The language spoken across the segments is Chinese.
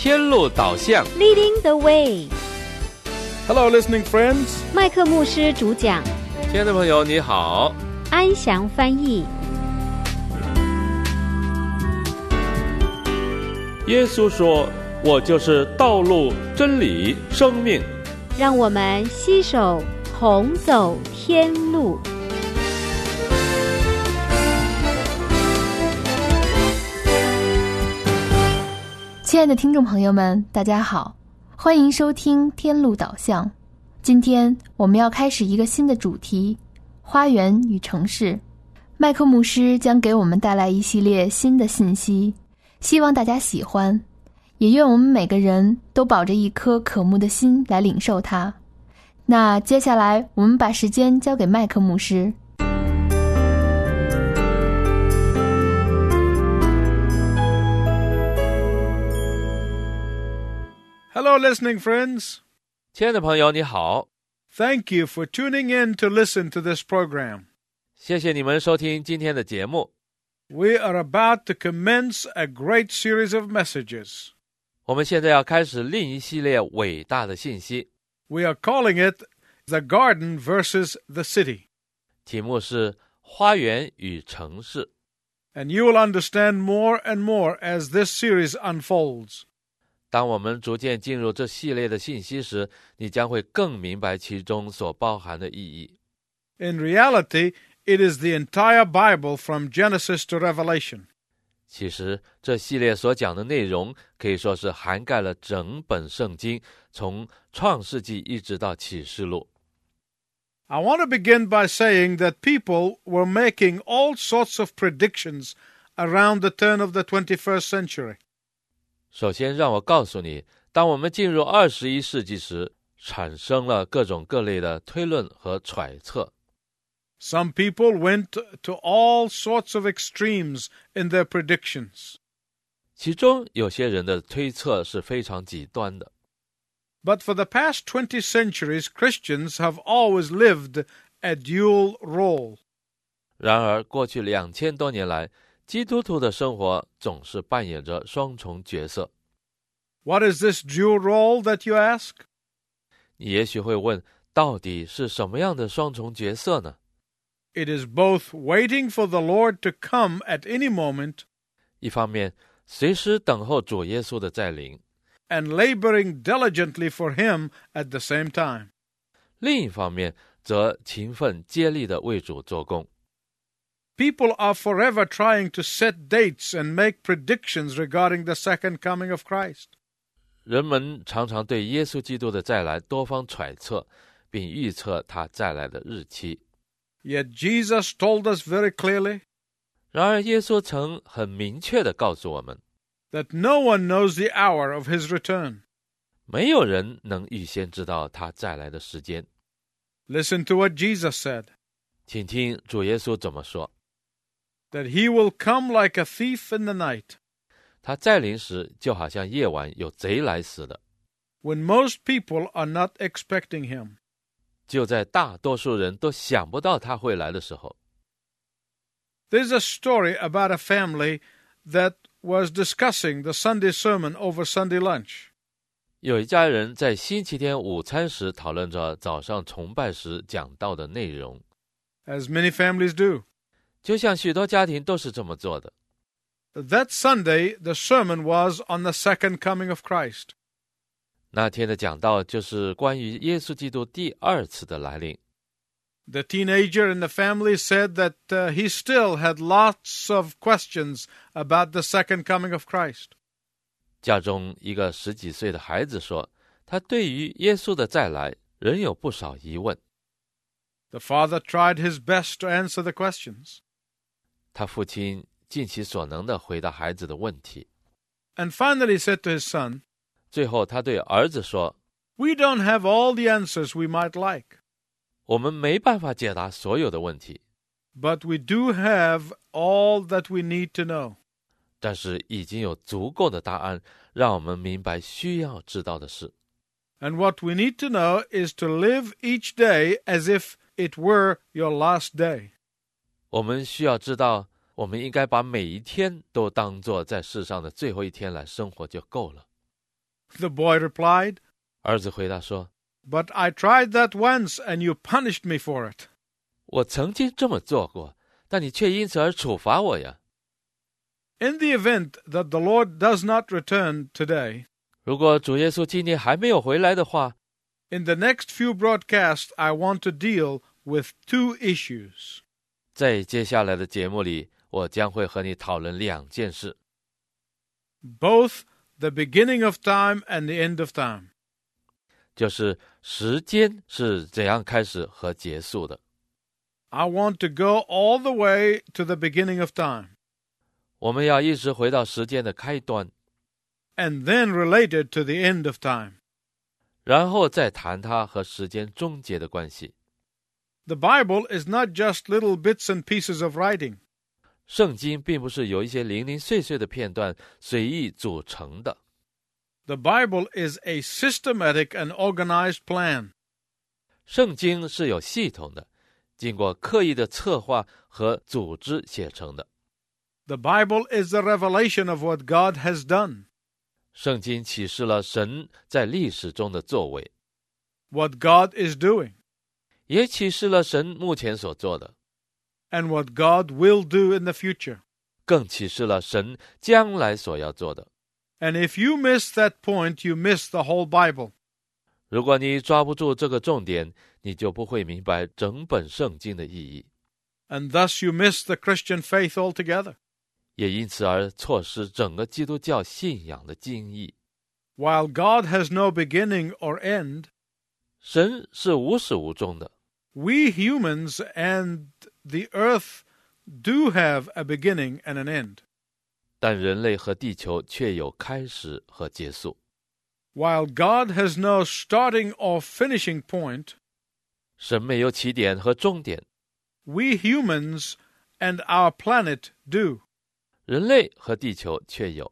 天路导向 Leading the Way。 Hello, listening friends. 麦克牧师主讲， 亲爱的朋友你好， 安祥翻译。 耶稣说，我就是道路、真理、生命。 让我们携手同走天路。 亲爱的听众朋友们，大家好，欢迎收听天路导向。今天我们要开始一个新的主题，花园与城市。麦克牧师将给我们带来一系列新的信息，希望大家喜欢，也愿我们每个人都抱着一颗渴慕的心来领受它。那接下来我们把时间交给麦克牧师。 Hello, listening friends. 亲爱的朋友你好， Thank you for tuning in to listen to this program. 谢谢你们收听今天的节目。 We are about to commence a great series of messages. 我们现在要开始另一系列伟大的信息， We are calling it The Garden versus the City. 题目是花园与城市。 And you will understand more and more as this series unfolds. 当我们逐渐进入这系列的信息时，你将会更明白其中所包含的意义。 In reality, it is the entire Bible from Genesis to Revelation. 其实这系列所讲的内容可以说是涵盖了整本圣经，从创世纪一直到启示录。 I want to begin by saying that people were making all sorts of predictions around the turn of the 21st century. 首先让我告诉你，当我们进入21世纪时，产生了各种各类的推论和揣测。 Some people went to all sorts of extremes in their predictions. 其中有些人的推测是非常极端的。 But for the past 20 centuries, Christians have always lived a dual role. 然而过去2000多年来，基督徒的生活总是扮演着双重角色。 What is this dual role that you ask? 你也许会问，到底是什么样的双重角色呢？ It is both waiting for the Lord to come at any moment 一方面，随时等候主耶稣的再临； and laboring diligently for Him at the same time. 另一方面，则勤奋接力地为主做工。 People are forever trying to set dates and make predictions regarding the second coming of Christ. 人们常常对耶稣基督的再来多方揣测，并预测他再来的日期。 Yet Jesus told us very clearly 然而耶稣曾很明确地告诉我们， that no one knows the hour of His return. 没有人能预先知道他再来的时间。 Listen to what Jesus said, 请听主耶稣怎么说， that He will come like a thief in the night, 他再临时就好像夜晚有贼来似的， when most people are not expecting Him. 就在大多数人都想不到他会来的时候。 There's a story about a family that was discussing the Sunday sermon over Sunday lunch. 有一家人在星期天午餐时讨论着早上崇拜时讲到的内容， As many families do. 就像许多家庭都是这么做的。 That Sunday, the sermon was on the second coming of Christ. 那天的讲道就是关于耶稣基督第二次的来临。 The teenager in the family said that he still had lots of questions about the second coming of Christ. 家中一个10几岁的孩子说，他对于耶稣的再来仍有不少疑问。 The father tried his best to answer the questions. 他父亲尽其所能地回答孩子的问题。 And finally said to his son, 最后他对儿子说， We don't have all the answers we might like, 我们没办法解答所有的问题， but we do have all that we need to know. 但是已经有足够的答案让我们明白需要知道的事。 And what we need to know is to live each day as if it were your last day. 我们需要知道，我们应该把每一天都当作在世上的最后一天来生活就够了。 The boy replied, 儿子回答说， But I tried that once, and you punished me for it. 我曾经这么做过，但你却因此而处罚我呀。 In the event that the Lord does not return today, 如果主耶稣今天还没有回来的话， in the next few broadcasts, I want to deal with two issues. 在接下来的节目里，我将会和你讨论两件事， Both the beginning of time and the end of time. 就是时间是怎样开始和结束的。 I want to go all the way to the beginning of time, 我们要一直回到时间的开端， and then relate it to the end of time. 然后再谈它和时间终结的关系。 The Bible is not just little bits and pieces of writing. 圣经并不是由一些零零碎碎的片段随意组成的， The Bible is a systematic and organized plan. 圣经是有系统的，经过刻意的策划和组织写成的。 The Bible is the revelation of what God has done, 圣经启示了神在历史中的作为， what God is doing, 也启示了神目前所做的， and what God will do in the future. 更启示了神将来所要做的。 And if you miss that point, you miss the whole Bible. 如果你抓不住这个重点，你就不会明白整本圣经的意义， And thus you miss the Christian faith altogether. 也因此而错失整个基督教信仰的精义。 While God has no beginning or end, 神是无始无终的， we humans and the earth do have a beginning and an end. 但人类和地球却有开始和结束。 While God has no starting or finishing point, 神没有起点和终点， we humans and our planet do. 人类和地球却有。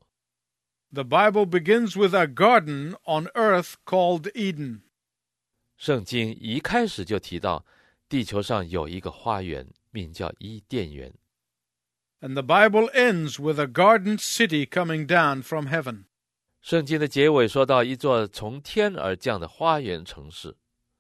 The Bible begins with a garden on earth called Eden. 圣经一开始就提到，地球上有一个花园，名叫伊甸园。 And the Bible ends with a garden city coming down from heaven. 圣经的结尾说到一座从天而降的花园城市。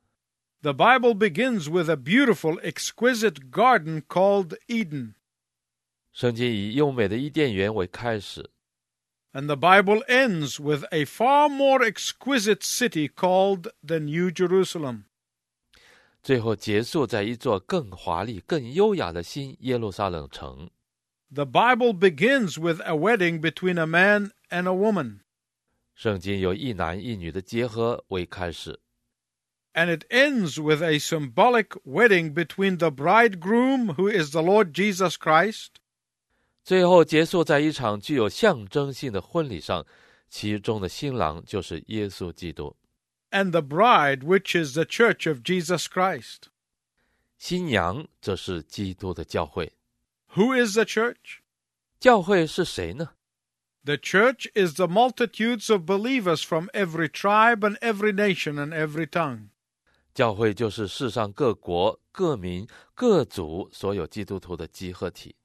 The Bible begins with a beautiful, exquisite garden called Eden. 圣经以优美的伊甸园为开始， And the Bible ends with a far more exquisite city called the New Jerusalem. 最后结束在一座更华丽、更优雅的新耶路撒冷城。 The Bible begins with a wedding between a man and a woman. 圣经有一男一女的结合为开始， And it ends with a symbolic wedding between the bridegroom, who is the Lord Jesus Christ, 最后结束在一场具有象征性的婚礼上，其中的新郎就是耶稣基督， and the bride, which is the church of Jesus Christ. 新娘则是基督的教会。 Who is the church? 教会是谁呢？ The church is the multitudes of believers from every tribe and every nation and every tongue. 教会就是世上各国、各民、各族所有基督徒的集合体。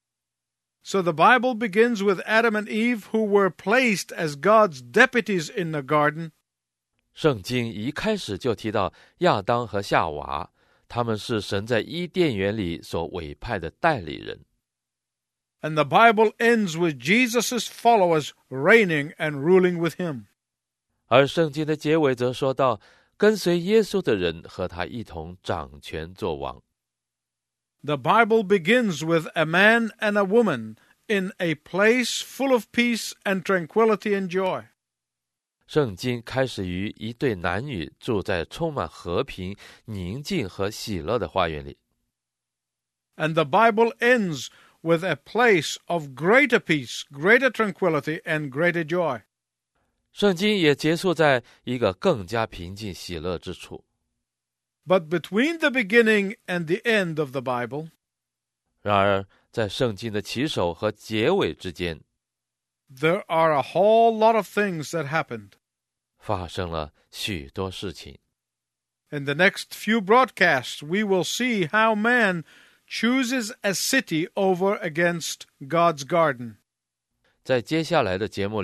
So the Bible begins with Adam and Eve, who were placed as God's deputies in the garden. 圣经一开始就提到亚当和夏娃，他们是神在伊甸园里所委派的代理人。 And the Bible ends with Jesus' followers reigning and ruling with him. 而圣经的结尾则说到，跟随耶稣的人和他一同掌权作王。 The Bible begins with a man and a woman in a place full of peace and tranquility and joy. 圣经开始于一对男女住在充满和平、宁静和喜乐的花园里。 And the Bible ends with a place of greater peace, greater tranquility, and greater joy. 圣经也结束在一个更加平静喜乐之处。 But between the beginning and the end of the Bible, 然而在圣经的起首和结尾之间， there are a whole lot of things that happened. 发生了许多事情。 In the next few broadcasts, we will see how man chooses a city over against God's garden. 在接下来的节目里，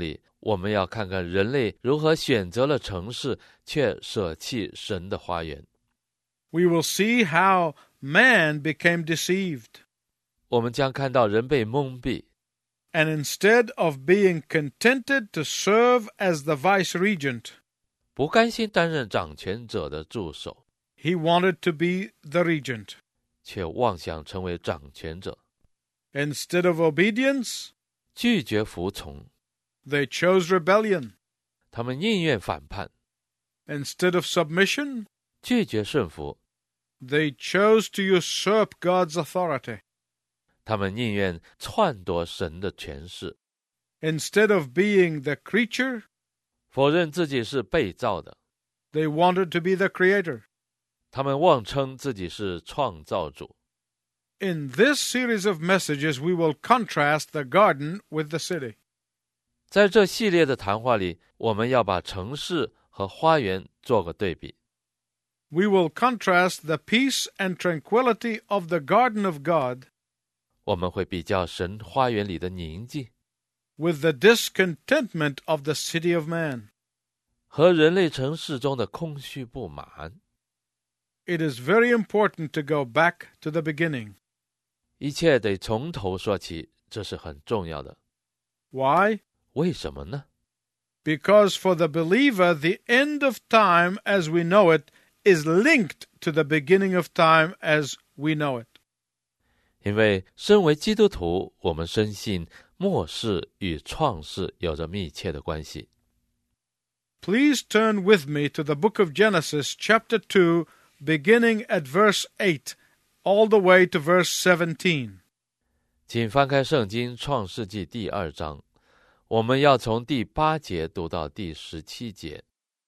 我们要看看人类如何选择了城市，却舍弃神的花园。 We will see how man became deceived. 我们将看到人被蒙蔽， And instead of being contented to serve as the vice-regent, 不甘心担任掌权者的助手， he wanted to be the regent. 却妄想成为掌权者。 Instead of obedience, 拒绝服从， they chose rebellion. 他们宁愿反叛； Instead of submission, 拒绝顺服， they chose to usurp God's authority. 他们宁愿篡夺神的权势， Instead of being the creature, 否认自己是被造的。 they wanted to be the creator. 他们妄称自己是创造主。 In this series of messages, we will contrast the garden with the city. 在这系列的谈话里，我们要把城市和花园做个对比。 We will contrast the peace and tranquility of the garden of God 我们会比较神花园里的宁静 with the discontentment of the city of man. 和人类城市中的空虚不满。 It is very important to go back to the beginning. 一切得从头说起，这是很重要的。 Why? 为什么呢？ Because for the believer, the end of time as we know it is linked to the beginning of time as we know it. 因为身为基督徒，我们深信末世与创世有着密切的关系。 Please turn with me to the book of Genesis, chapter 2, beginning at verse 8, all the way to verse 17. 请翻开圣经创世纪第2章，我们要从第8节读到第17节。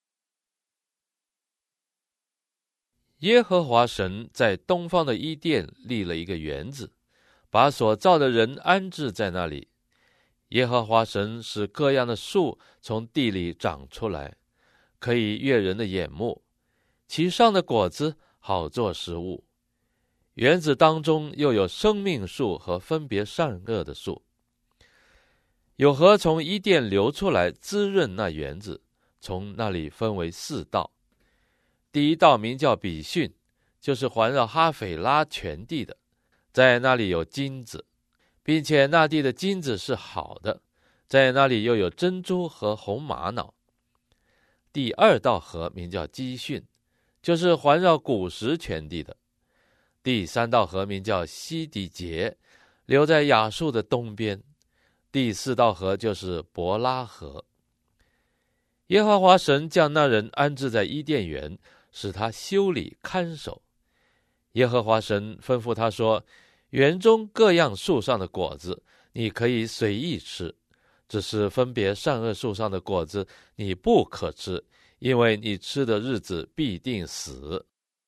耶和华神在东方的伊甸立了一个园子，把所造的人安置在那里。耶和华神使各样的树从地里长出来，可以悦人的眼目，其上的果子好做食物。园子当中又有生命树和分别善恶的树。有河从伊甸流出来，滋润那园子，从那里分为4道。第一道名叫比逊，就是环绕哈斐拉全地的，在那里有金子，并且那地的金子是好的，在那里又有珍珠和红玛瑙。第2道河名叫基训，就是环绕古实全地的。第3道河名叫西底结，流在亚述的东边。第4道河就是伯拉河。耶和华神将那人安置在伊甸园，使他修理看守。耶和华神吩咐他说，园中各样树上的果子你可以随意吃，只是分别善恶树上的果子你不可吃，因为你吃的日子必定死。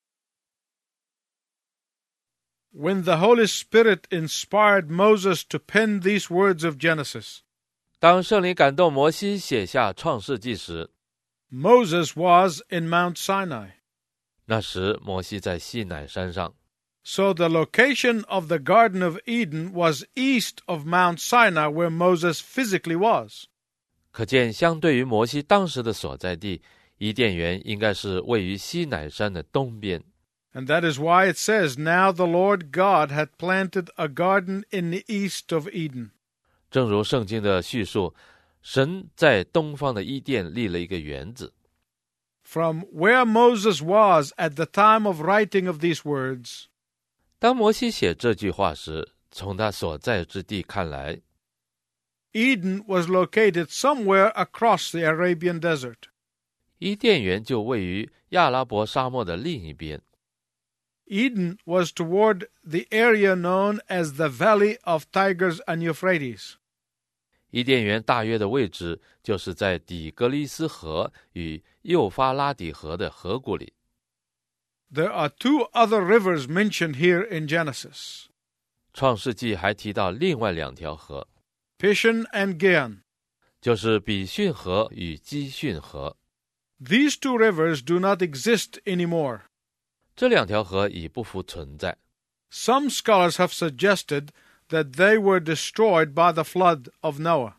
When the Holy Spirit inspired Moses to pen these words of Genesis, 当圣灵感动摩西写下创世纪时， Moses was in Mount Sinai. 那时摩西在西乃山上， So the location of the Garden of Eden was east of Mount Sinai, where Moses physically was. 可见相对于摩西当时的所在地，伊甸园应该是位于西乃山的东边。 And that is why it says, Now the Lord God had planted a garden in the east of Eden. 正如圣经的叙述，神在东方的伊甸立了一个园子。 From where Moses was at the time of writing of these words, 当摩西写这句话时，从他所在之地看来， Eden was located somewhere across the Arabian desert. 伊甸园就位于亚拉伯沙漠的另一边。 Eden was toward the area known as the Valley of Tigris and Euphrates. 伊甸园大约的位置就是在底格里斯河与幼发拉底河的河谷里。 There are 2 other rivers mentioned here in Genesis, 创世纪还提到另外2条河， Pishon and Gihon. 就是比逊河与基逊河。 These 2 rivers do not exist anymore. 这2条河已不复存在。 Some scholars have suggested that they were destroyed by the flood of Noah.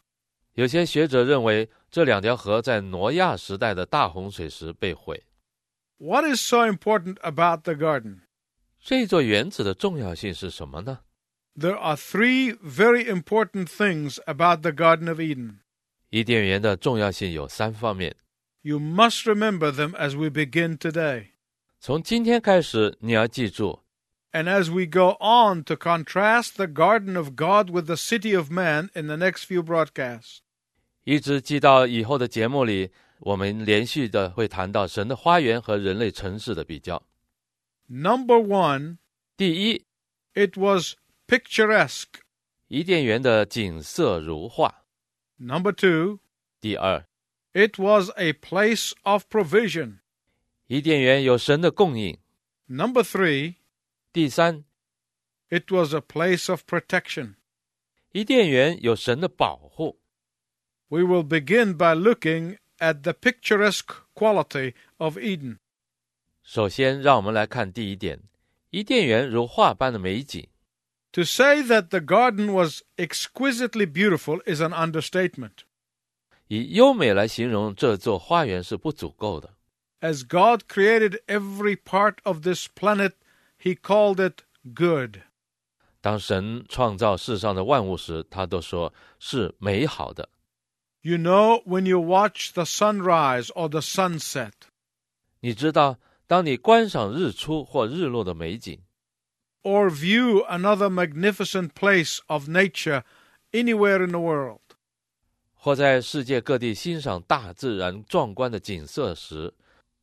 有些学者认为这两条河在挪亚时代的大洪水时被毁。 What is so important about the garden? 这座园子的重要性是什么呢？ There are three very important things about the Garden of Eden. 伊甸园的重要性有3方面。 You must remember them as we begin today. 从今天开始，你要记住。 And as we go on to contrast the garden of God with the city of man in the next few broadcasts. 一直记到以后的节目里，我们连续的会谈到神的花园和人类城市的比较。 Number one, 第一， it was picturesque. 伊甸园的景色如画。 Number two, 第二， it was a place of provision. 伊甸园有神的供应。 Number three, 第三， it was a place of protection. 伊甸园有神的保护。 We will begin by looking at the picturesque quality of Eden. 首先，让我们来看第一点，伊甸园如画般的美景。 To say that the garden was exquisitely beautiful is an understatement. 以优美来形容这座花园是不足够的。 As God created every part of this planet, He called it good. 当神创造世上的万物时，他都说是美好的。 You know, when you watch the sunrise or the sunset, 你知道，当你观赏日出或日落的美景， or view another magnificent place of nature anywhere in the world, 或在世界各地欣赏大自然壮观的景色时，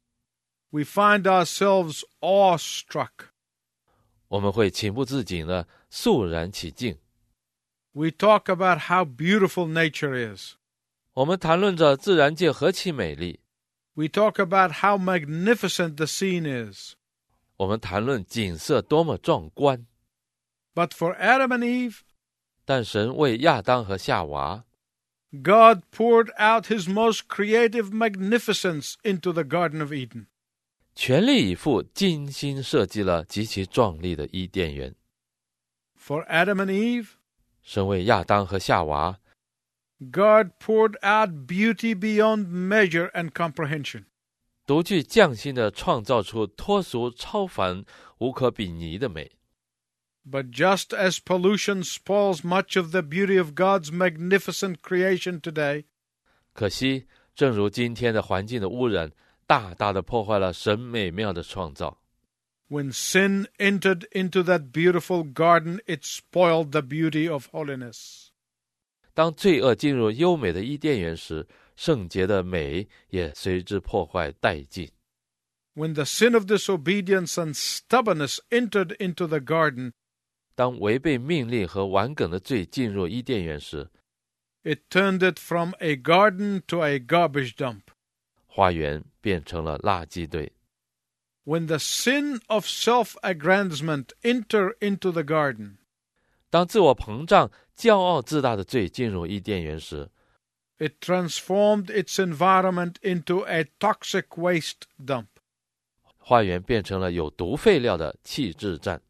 we find ourselves awestruck. 我们会情不自禁地肃然起敬。 We talk about how beautiful nature is. 我们谈论着自然界何其美丽， We talk about how magnificent the scene is. 我们谈论景色多么壮观。 But for Adam and Eve, 但神为亚当和夏娃， God poured out His most creative magnificence into the Garden of Eden. 全力以赴精心设计了极其壮丽的伊甸园。 For Adam and Eve, 神为亚当和夏娃， God poured out beauty beyond measure and comprehension. 独具匠心地创造出脱俗超凡、无可比拟的美。 But just as pollution spoils much of the beauty of God's magnificent creation today, 可惜，正如今天的环境的污染，大大地破坏了神美妙的创造。 when sin entered into that beautiful garden, it spoiled the beauty of holiness. 当罪恶进入优美的伊甸园时，圣洁的美也随之破坏殆尽。 When the sin of disobedience and stubbornness entered into the garden, 当违背命令和顽梗的罪进入伊甸园时， it turned it from a garden to a garbage dump. 花园变成了垃圾堆。 When the sin of self-aggrandizement entered into the garden, 当自我膨胀、骄傲自大的罪进入伊甸园时， it transformed its environment into a toxic waste dump. 花园变成了有毒废料的弃置站。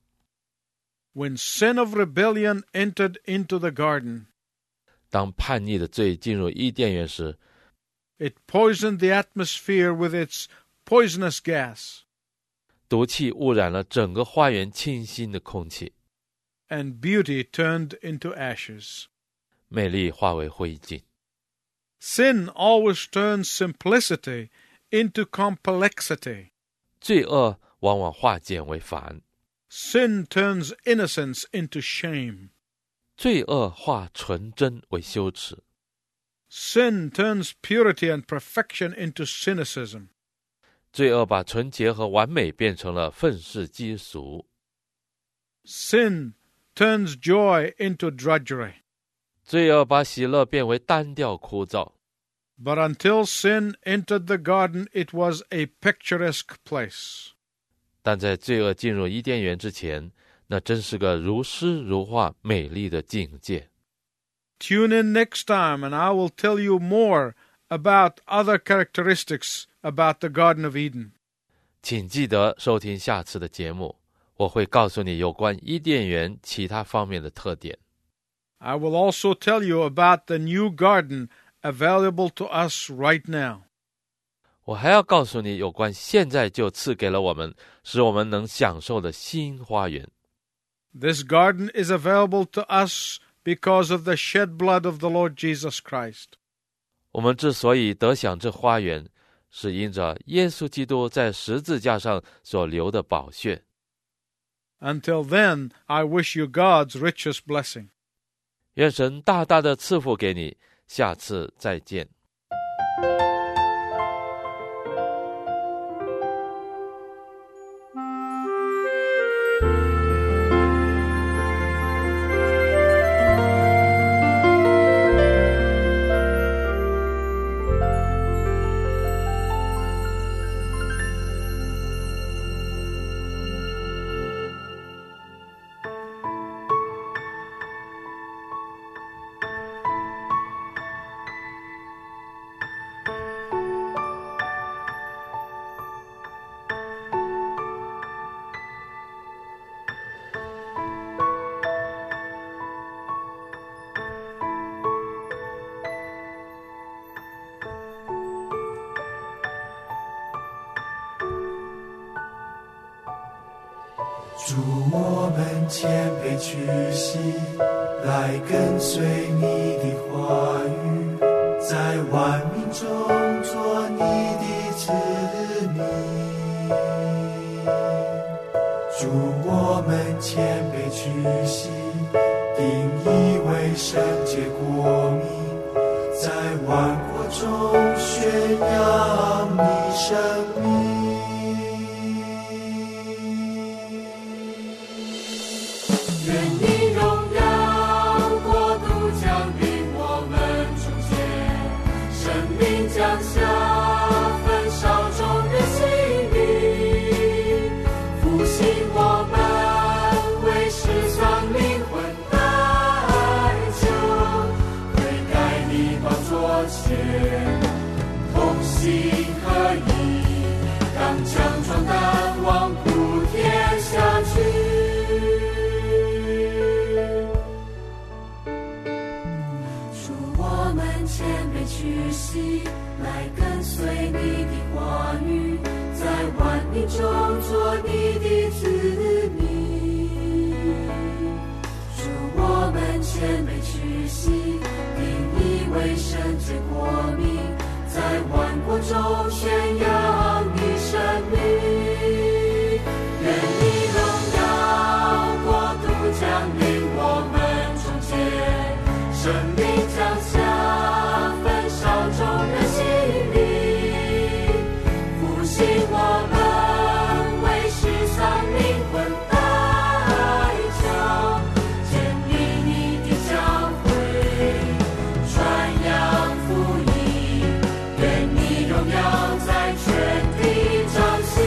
When sin of rebellion entered into the garden, 当叛逆的罪进入伊甸园时， it poisoned the atmosphere with its poisonous gas, 毒气污染了整个花园清新的空气， and beauty turned into ashes. 美丽化为灰烬。 Sin always turns simplicity into complexity. 罪恶往往化简为繁， Sin turns innocence into shame. 罪恶化纯真为羞耻， Sin turns purity and perfection into cynicism. 罪恶把纯洁和完美变成了愤世嫉俗， Sin turns joy into drudgery. 罪恶把喜乐变为单调枯燥。 But until sin entered the garden, it was a picturesque place. 但在罪恶进入伊甸园之前，那真是个如诗如画、美丽的境界。 Tune in next time and I will tell you more about other characteristics about the Garden of Eden. 请记得收听下次的节目，我会告诉你有关伊甸园其他方面的特点。 I will also tell you about the new garden available to us right now. 我还要告诉你有关现在就赐给了我们，使我们能享受的新花园。 This garden is available to us because of the shed blood of the Lord Jesus Christ. 我们之所以得享这花园，是因着耶稣基督在十字架上所流的宝血。 Until then, I wish you God's richest blessing. 愿神大大的赐福给你，下次再见。 主，我们谦卑屈膝，来跟随你的话语，在万民中做你的子民。主，我们谦卑屈膝，定义为圣洁国民，在万国中宣扬你生命。同心合一，刚强壮胆，往普天下去。主，我们谦卑屈膝，来跟随你的话语，在万民中做你的子民。主，我们谦卑屈膝，为圣洁国民，在万国中宣扬你生命。愿你荣耀国度降临我们中间，生命降下，焚烧众人心灵，复兴我们为世上灵魂代求，建立你的教会，传扬福音，愿你荣耀在全地彰显。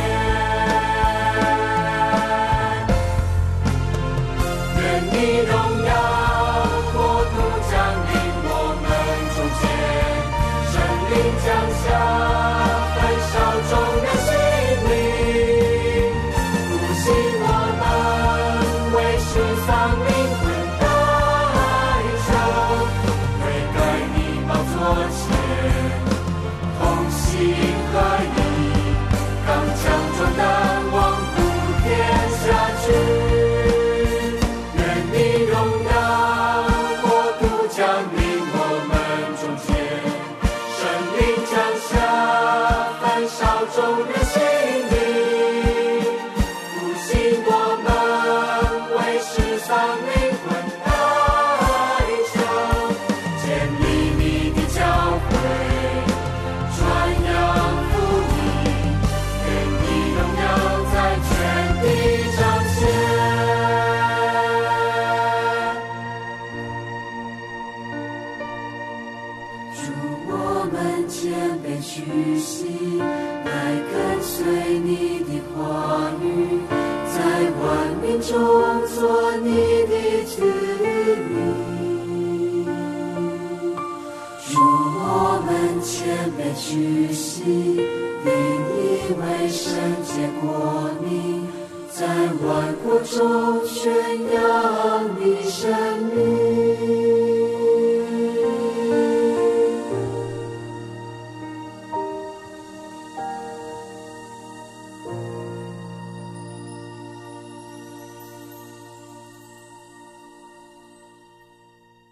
愿你荣耀国度降临我们中间，圣灵降下，焚烧众人心灵，复兴我们为世上灵魂代求，悔改你宝座前，同心合一，刚强壮胆，往普天下去。愿你荣耀国度降临我们中间，圣灵降下，焚烧众人心灵，复兴我们为世上灵魂代求，建立你的教会，传扬福音，愿你荣耀在全地彰显。主，我们谦卑屈膝，来跟随你的话语，在万民中做你的子民。主，我们谦卑屈膝，定义为圣洁国民，在万国中宣扬你生命。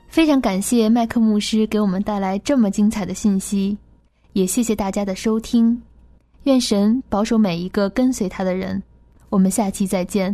非常感谢麦克牧师给我们带来这么精彩的信息，也谢谢大家的收听。愿神保守每一个跟随他的人，我们下期再见。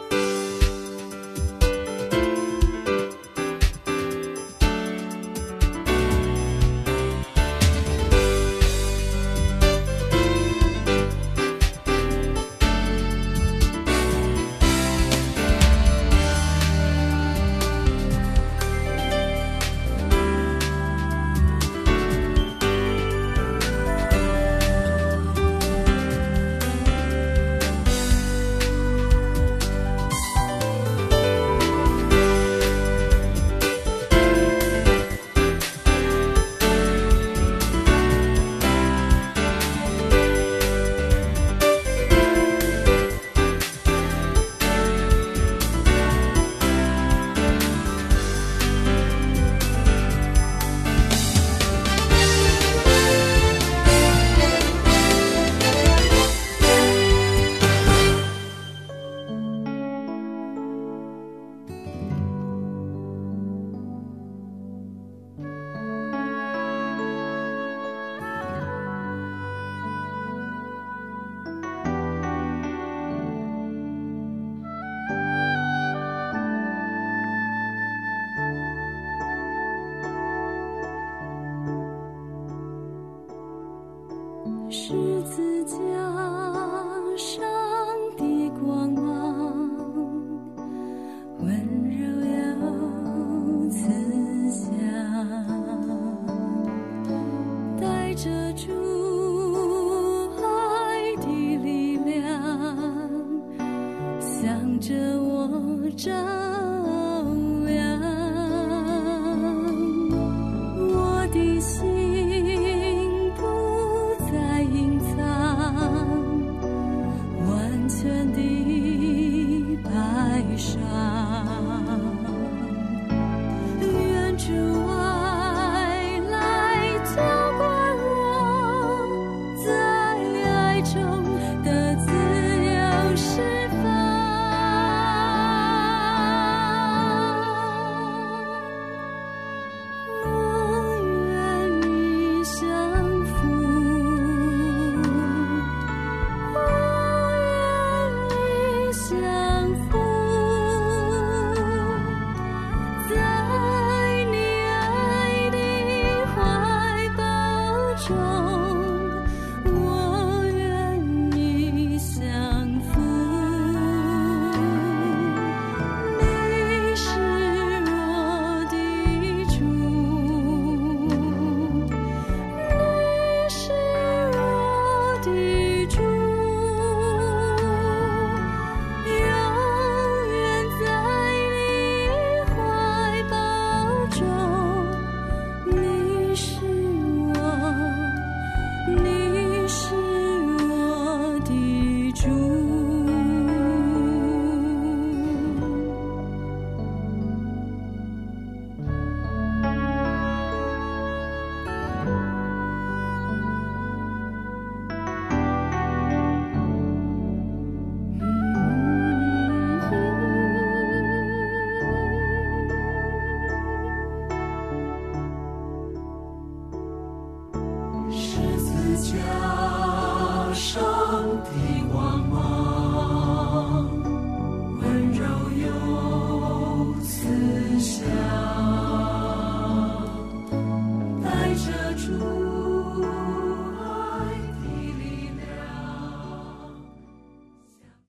十字架上的光芒，温柔又慈祥，带着主爱的力量，向着我照亮我的心。全的白纱，愿主爱来浇灌我，在爱中的自由释放。我愿意降服。相逢，在你爱的怀抱中，我愿意降服。你是我的主，你是我的主。加上的光芒，温柔又慈祥。